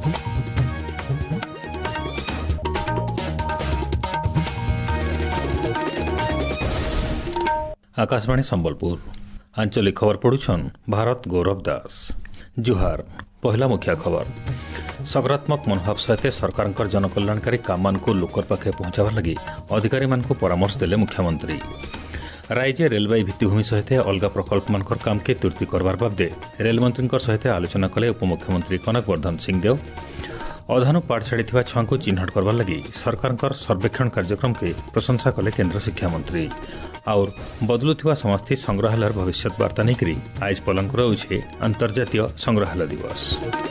आकाशवाणी संबलपुर आंचलिक खबर पढ़ुछन भारत गौरव दास। जुहार पहला मुख्य खबर सकारात्मक मनोभाव सहित सरकार जनकल्याणकारी काम को लोकर पाखे पहुंचावर लगी अधिकारी मानक परामर्श देले मुख्यमंत्री। राज्य रेलवे भित्तिभूमि सहित अलग प्रकल्प मानकर काम के तुर्ती करबार बाबदे रेलमंत्री सहित आलोचना कले उपमुख्यमंत्री कनक वर्धन सिंहदेव। अधानु पाठ छाड़ी छुआ को चिन्हट करबार लगी सरकार सर्वेक्षण कार्यक्रम के प्रशंसा कले केन्द्र शिक्षा मंत्री। और बदलुवा समस्ती संग्रहालय भविष्य वार्ता नहीं आज पालन कराउछे अंतर्जातीय संग्रहालय दिवस।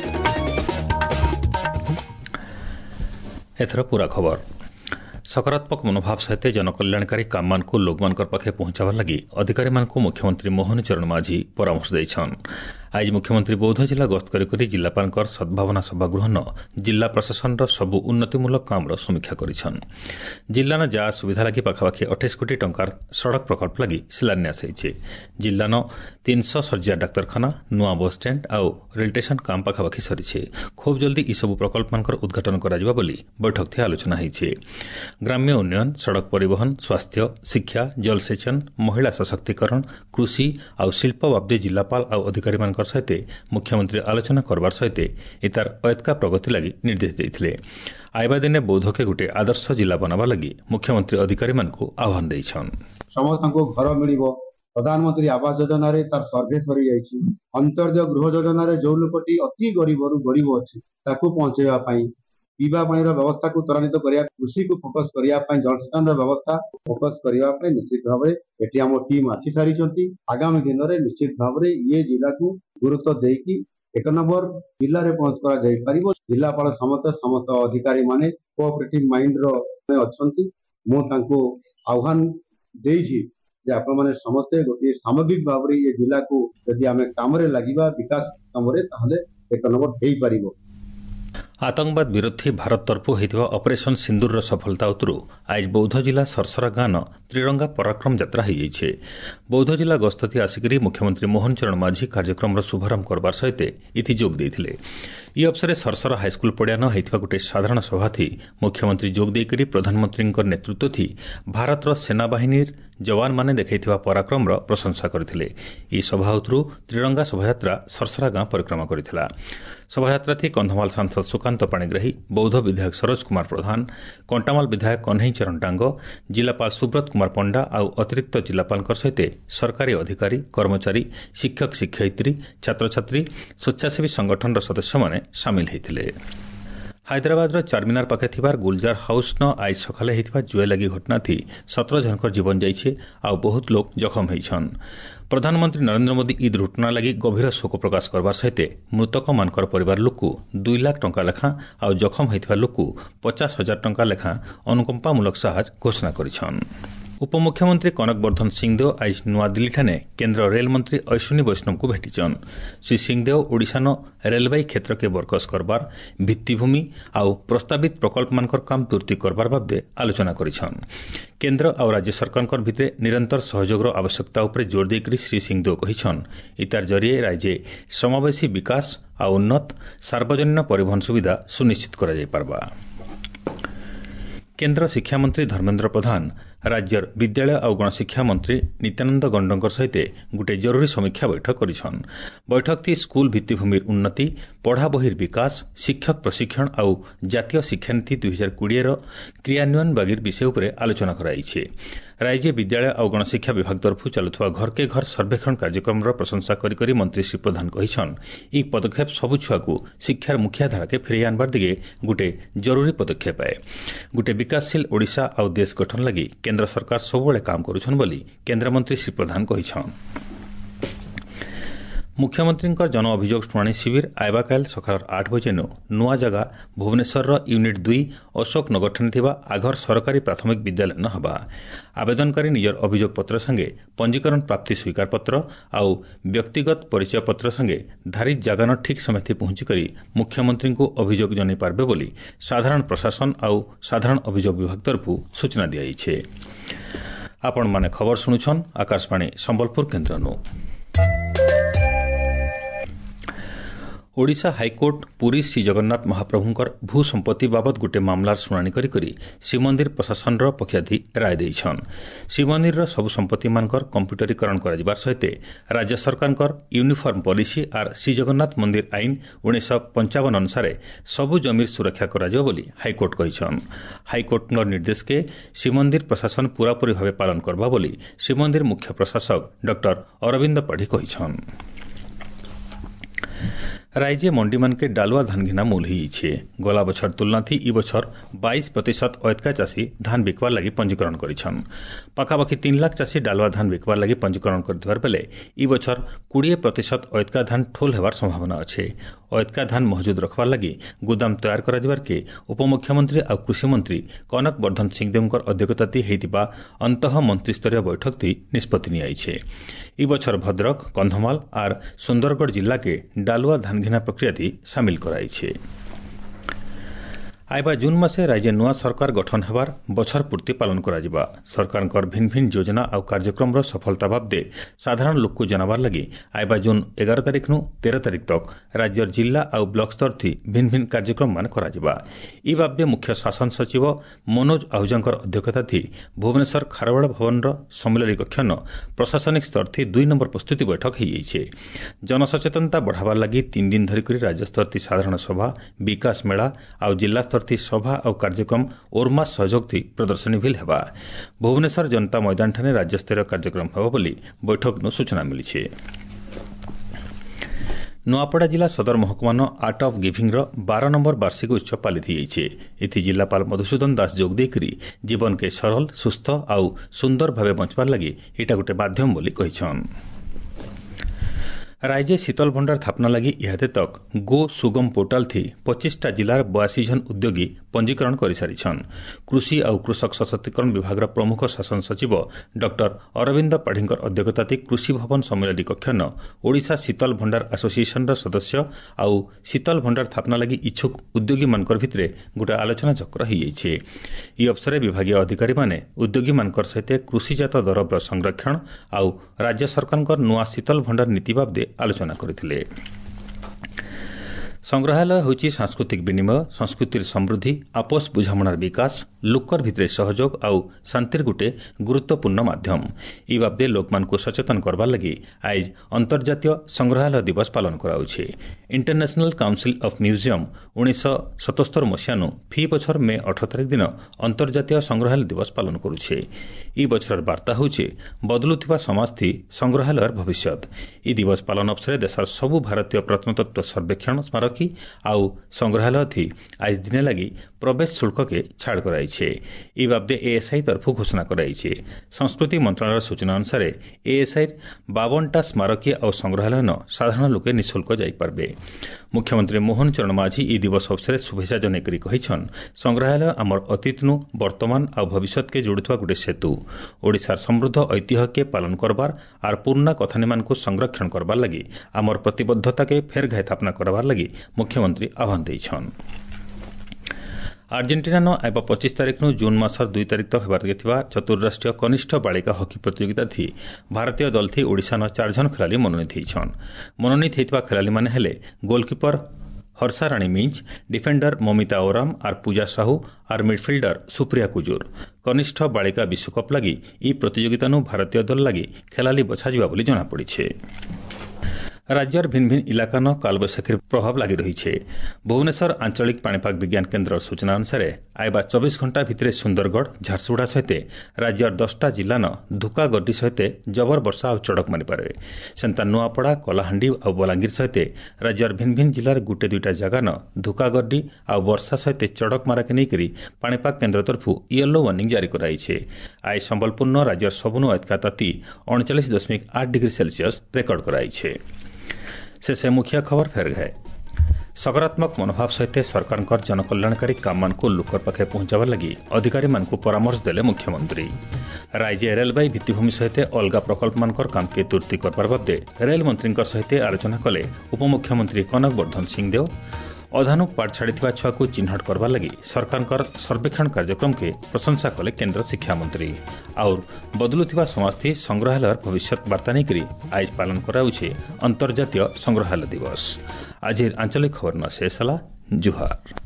एथर पूरा खबर सकारात्मक मनोभाव सहित जनकल्याणकारी काम को लोक पाखे पहुंचावर लगी अधिकारी मुख्यमंत्री मोहन चरण माझी परामर्श देछन। आज मुख्यमंत्री बौद्ध जिला गस्त करी जिलापाल सद्भावना सभागृह जिला प्रशासन सबु उन्नतिमूलक काम समीक्षा करिछन। जिल्लान जा सुविधा लगी पाखापाखि 28 कोटी टंकार सड़क प्रकल्प लगी शिलान्यास होइछे। जिल्लान 300 शଯ୍या डाक्तरखाना नुआ बस स्टैंड आउ रेल स्टेशन काम पाखापाखि सरीछे। खूब जल्दी ई सबु प्रकल्प मानकर उद्घाटन कराजिबा बोली बैठक आलोचना होइछे। ग्राम्य उन्नयन सड़क परिवहन स्वास्थ्य शिक्षा जलसेचन महिला सशक्तिकरण कृषि आउ शिल्प बाबदे जिलापाल आउ अधिकारी सहित मुख्यमंत्री आलोचना करबार सहित इतार अयतका प्रगति लगी निर्देश देते। आइबा दिने बौद्ध के गोटे आदर्श जिला बनावा लगी मुख्यमंत्री अधिकारी आह्वान देछन। समस्त घर मिल प्रधानमंत्री आवास योजना रे तार सर्वे सरी जाइछि। अंतर्जय गृह योजना रे जो लोकटी अति गरीब गरीब अच्छी ताकू पहुंचेबा पई पीवा पानी व्यवस्था को त्वरान्वित करिया कृषि को फोकस करिया जलसेचन व्यवस्था फोकस करिया निश्चित भाव में आम टीम आसी सारी। आगामी दिन में निश्चित भाव में ये जिला को गुरुत्व देकी 1 नंबर जिले में पहुंच कर जिलापाल समस्त अधिकारी माने कोऑपरेटिव माइंड अच्छी। मुझे आह्वान देछि जे आपण माने समस्ते गोटे सामग्रिक भाव में ये जिला को यदि आम काम लगिबा विकास काम 1 नंबर हो पारिबो। आतंकवाद विरोधी भारत तरफु होइथिबा ऑपरेशन सिंदूर सफलता उतरु आज बौद्ध जिला सरसरा गान त्रिरंगा पराक्रम यात्रा हो जाइछे। बौद्ध जिला गस्तथी आसिकरी मुख्यमंत्री मोहन चरण माझी कार्यक्रम शुभारंभ करबार सहित इति जोग देथिले। ई अवसर सरसरा हाईस्कूल पड़ियान होइथिबा गोटे साधारण सभा थी मुख्यमंत्री जोग देकरी प्रधानमंत्री नेतृत्व थी भारतर सेनाबाहिनी जवान माने देखैथिबा पराक्रम प्रशंसा करथिले। ई सभा उतरु त्रिरंगा शोभायात्रा सरसरा गां परिक्रमा करथिला। शोभायात्रा थी कंधमाल सांसद सुकांत पाणिग्राही बौद्ध विधायक सरोज कुमार प्रधान कंटामाल विधायक कन्हई चरण डांग जिलापाल सुब्रत कुमार पंडा आउ अतिरिक्त जिलापाल सहित सरकारी अधिकारी कर्मचारी शिक्षक शिक्षयित्री छात्र छात्री स्वेच्छासेवी संगठन सदस्य माने सामिल होइथिले। हैदराबाद चारमीनार पाखे थिबार गुलजार हाउस न आज सकाले होइथिबा जुए लगी घटना थी 17 जनकर जीवन जाइछे आउ बहुत लोग जखम होइछन। प्रधानमंत्री नरेंद्र मोदी ई दुर्घटना लगी गभीर शोक प्रकाश करबार सहित मृतक मानकर परिवार लोक को 2 लाख टंका लेखा आउ जखम होइथिबा लोक को 50,000 टंका लेखा अनुकंपामूलक सहायता घोषणा करिछन। उपमुख्यमंत्री कनक वर्धन सिंहदेव आज नुआदिल्ली ठाने केन्द्र रेल मंत्री अश्विनी वैष्णव को भेटिछन। श्री सिंहदेव ओडिशान रेलवे क्षेत्र के बरकस करबार भित्तिभूमि आउ प्रस्तावित प्रकल्प मानकर काम तुर्ती करबार बाबदे आलोचना करिछन। केन्द्र और राज्य सरकार भितर निरंतर सहयोग आवश्यकता उपर जोर देकरी श्री सिंहदेव कहिछन इतार जरिए राज्य समावेशी विकास आ उन्नत सार्वजनिक परिवहन सुविधा सुनिश्चित करा जाय पारबा। केन्द्र शिक्षा मंत्री धर्मेन्द्र प्रधान राज्यर विद्यालय और गणशिक्षा मंत्री नित्यानंद गंडकर सहित गोटे जरूरी समीक्षा बैठक करिछन। बैठक थी स्कूल भित्तिभूमि उन्नति पढ़ा बहिर विकास शिक्षक प्रशिक्षण और जातीय शिक्षानीति 2020 क्रियान्वयन बागिर विषय उपर आलोचना कराइछे। राज्य विद्यालय और गणशिक्षा विभाग तरफ चलुवा घर के घर सर्वेक्षण कार्यक्रम प्रशंसा करी मंत्री श्री प्रधान कहिछन ई पदक्षेप सबु छुआ को शिक्षार मुखियाधारा के फेरई आनबार दिगे गोटे जरूरी पदक्षेप है। गोटे विकासशील ओडिशा और देश गठन लगी केन्द्र सरकार सबुबले काम करुछन बोली केन्द्रमंत्री श्री प्रधान कहिछन। मुख्यमंत्री जन अभियोग शुणाणी शिविर आयबा काल सकाल 8 बजे नुआ जगह भुवनेश्वर यूनिट 2 अशोक नगर ठाने आघर सरकारी प्राथमिक विद्यालय न हवा। आवेदनकारी निजर अभियोग पत्र संगे पंजीकरण प्राप्ति स्वीकार पत्र आउ व्यक्तिगत परिचय पत्र संगे धारित जगह ठीक समय पहुंची मुख्यमंत्री को अभियोग जन पार्बे बोली साधारण प्रशासन आउ साधारण अभियोग विभाग तरफ सूचना दिया। आपण माने खबर शुणुछन आकाशवाणी संबलपुर केन्द्रनु। ओडिशा हाइकोर्ट पुरी श्री जगन्नाथ महाप्रभुंकर भू संपत्ति बाबद गोटे मामलार शुणाणी करी श्रीमंदिर प्रशासन पक्षाधि राय देइछन। श्रीमंदिर सबु संपत्ति मानकर कंप्यूटरीकरण कर सहित राज्य सरकार यूनिफॉर्म पॉलिसी आर श्री जगन्नाथ मंदिर आईन 1955 अनुसार सबु जमीर सुरक्षा कराजिबो बोली हाइकोर्ट कहिछन। हाइकोर्ट निर्देश के श्रीमंदिर प्रशासन पूरापूरी भाव पालन करबा बोली श्रीमंदिर मुख्य प्रशासक डॉक्टर अरविंद पाढ़ी कहिछन। राज्य मंडी मन के डालुआ धान घिना मूल हो गला बछर तुलना थी ई बछर 22% अयतका चाषी धान बिकवार लगी पंजीकरण करिछन। पाखापाखि 3 लाख चाषी डालुआ धान बिकवार लगी पंजीकरण करथिबार बेले ई बछर 20% अयतका धान ठोल हेबार संभावना अच्छे। अयतका धान महजूद रखबार लगी गोदाम तैयार कराजिबार के उपमुख्यमंत्री आ कृषि मंत्री कनक वर्धन सिंहदेवकर अध्यक्षताती हेतिबा अंतः मंत्रिस्तरीय बैठक थी निष्पत्ति नियाइछे। ई बछर भद्रक कंधमाल आर सुंदरगढ़ जिला के डालुआ धान घिना प्रक्रिया थी सामिल कराइछे। आइबा जून मासे राज्य नुआ सरकार गठन हेबार बछर पूर्ति पालन कराजिबा। सरकारकर भिन्न भिन्न योजना और कार्यक्रम सफलता बाबदे साधारण लोक को जनाबार लगी आइबा जून 11 तारिख नु 13 तारिख तक राज्यर जिला और ब्लॉक स्तर थी भिन्न भिन्न कार्यक्रम मान कराजिबा। ई बाबदे मुख्य शासन सचिव मनोज आहूजांकर अध्यक्षता थी भुवनेश्वर खारवाड़ भवन सम्मेलन कक्षन प्रशासनिक स्तर थी 2 नंबर प्रस्तुति बैठक हो जनसचेतनता बढ़ावार लगी 3 दिन धरिक राज्य स्तर थी साधारण सभा विकास मेला और जिला स्तर सभा और कार्यक्रम ओरमास सहयोग थी प्रदर्शनी भी हेबा। भुवनेश्वर जनता मैदान ठाने राज्यस्तरीय कार्यक्रम हेबा बोली बैठक नु सूचना मिली। नुआपड़ा जिला सदर महकुमान आर्ट ऑफ गिविंग 12 नंबर वार्षिक उत्सव पालित होती। जिलापाल मधुसूदन दास जोग देकरी जीवन के सरल सुस्थ और सुंदर भाव बंचबार लगी एटा गोटे माध्यम बोली कहिछन। राज्य शीतल भंडार स्थापना लगी इहाते तक गो सुगम पोर्टाल थी 25टा जिलार 82 जन उद्योगी पंजीकरण कर सारिछन। कृषि और कृषक सशक्तिकरण विभाग प्रमुख शासन सचिव डॉक्टर अरविंद पाढ़ीकर अध्यक्षता कृषि भवन सम्मेलन कक्षन ओडिशा शीतल भंडार एसोसिएशन सदस्य और शीतल भंडार स्थापना लगी इच्छुक उद्योगी मानकर भितरे गोटे आलोचना चक्र होइछे। ई अवसर विभागीय अधिकारी माने उद्योगी मानकर सहित कृषिजात द्रव्य संरक्षण और राज्य सरकार नुआ शीतल भंडार नीति बाबदे आलोचना करथिले। संग्रहालय होची सांस्कृतिक विनिमय संस्कृतिर समृद्धि आपस बुझामणार विकास लोकर भितरे सहयोग और शांतिर गोटे गुरुत्वपूर्ण माध्यम। ई बाबदे लोकमान को सचेतन करबार लगी आज अंतर्जातीय संग्रहालय दिवस पालन कराउछे। इंटरनेशनल काउंसिल ऑफ म्यूजियम 1977 मसीहानु फी बछर मे 18 तारिख दिन अंतर्जातीय संग्रहालय दिवस पालन करुछे। ई बछर वार्ता होचे बदलुथिबा समाज थी संग्रहालयर भविष्यत। ई दिवस पालन अवसर देशर सबु भारतीय प्रत्नतत्व सर्वेक्षण स्मारकी आउ संग्रहालय थी आज दिने लगी प्रवेश शुल्क के छाड़ कराइछे। ई बाबदे एएसआई तरफ घोषणा कराइछे। संस्कृति मंत्रालय सूचना अनुसार एएसआई 52टा स्मारकी और संग्रहालय न साधारण लोके निःशुल्क जाई पारबे। मुख्यमंत्री मोहन चरण माझी ई दिवस अवसर शुभेच्छा जनकरी कहिछन संग्रहालय आमर अतीत नु वर्तमान और भविष्यत के जोड़ुवा गोटे सेतु। ओडिशार समृद्ध ऐतिह्य के पालन करबार आर पुराना कथानी मान को संरक्षण करबार लगी आमर प्रतिबद्धता के फेर घाय स्थापना करबार लगी मुख्यमंत्री आह्वान देइछन। आर्जेन्टिना न आइबा 25 तारिख नु जून मासर 2 तारिख तक हेबार चतुर्राष्ट्रीय कनिष्ठ बालिका हॉकी प्रतियोगिता थी भारतीय दल थी ओडिशा न 4 जन खिलाड़ी मनोनीत होइछन। मनोनीत हेतबा खिलाड़ी माने हेले गोलकीपर हर्षा राणी मिंज, डिफेंडर ममिता ओराम आर पूजा साहू आर मिडफिल्डर सुप्रिया कुजूर। कनिष्ठ बालिका विश्वकप लगी ई प्रतियोगिता नु भारतीय दल लगी खिलाड़ी बछाजिबा बोली जना पड़िछे। राज्यर भिन्न भिन्न इलाका न कालबैशाखीर प्रभाव लगी रही है। भुवनेश्वर आंचलिक पाणीपाग विज्ञान केन्द्र सूचना अनुसार आइबा 24 घंटा भितर सुंदरगढ़ झारसुगुड़ा सहित राज्यर 10टा जिला न धुका गड्डी सहित जबर वर्षा और चड़क मारी पारे। सेंता नुआपड़ा कलाहांडी और बलांगीर सहित राज्यर भिन्न भिन्न जिलार गुटे 2टा जगह न धुका गड्डी और वर्षा सहित चड़क मारा के नहीं पाणीपाग केन्द्र तरफ येलो वार्निंग जारी कराइछे। आज संबलपुर न राज्यर सबुनु अयतका ताती 39.8 डिग्री सेल्सियस रेकर्ड कराइछे। से मुख्य खबर फेर गए सकारात्मक मनोभाव सहित सरकार जनकल्याणकारी काम को लोकर पाखे पहुंचावर लगी अधिकारी मान को परामर्श देले मुख्यमंत्री। राज्य रेलवे भित्तिभूमि सहित अलग प्रकल्प मानकर काम के तुर्ती करबार बदे रेल मंत्री सहित आलोचना कले उपमुख्यमंत्री कनक वर्धन सिंहदेव। अधानु पाठ छाड़ी छुआ को चिन्हट करवा लगी सरकार सर्वेक्षण कार्यक्रम के प्रशंसा कले केन्द्र शिक्षा मंत्री। और बदलुवा समाजथी संग्रहालय भविष्य वार्ता नहीं आज पालन कराउछे अंतर्जातीय संग्रहालय दिवस। आज आंचलिक खबर न शेष होला। जुहार।